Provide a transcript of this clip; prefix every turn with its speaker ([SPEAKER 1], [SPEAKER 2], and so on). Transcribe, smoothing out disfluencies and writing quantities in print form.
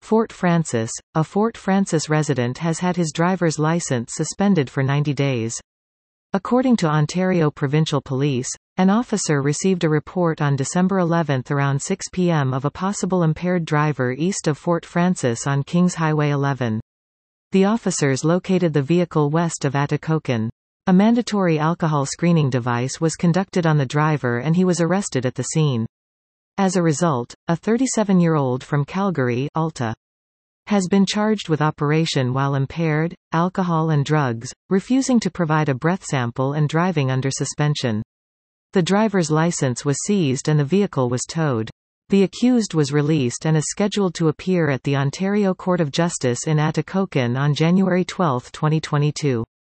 [SPEAKER 1] Fort Frances. A Fort Frances resident has had his driver's license suspended for 90 days. According to Ontario Provincial Police, an officer received a report on December 11 around 6 p.m. of a possible impaired driver east of Fort Frances on Kings Highway 11. The officers located the vehicle west of Atikokan. A mandatory alcohol screening device was conducted on the driver and he was arrested at the scene. As a result, a 37-year-old from Calgary, Alta, has been charged with operation while impaired, alcohol and drugs, refusing to provide a breath sample and driving under suspension. The driver's license was seized and the vehicle was towed. The accused was released and is scheduled to appear at the Ontario Court of Justice in Atikokan on January 12, 2022.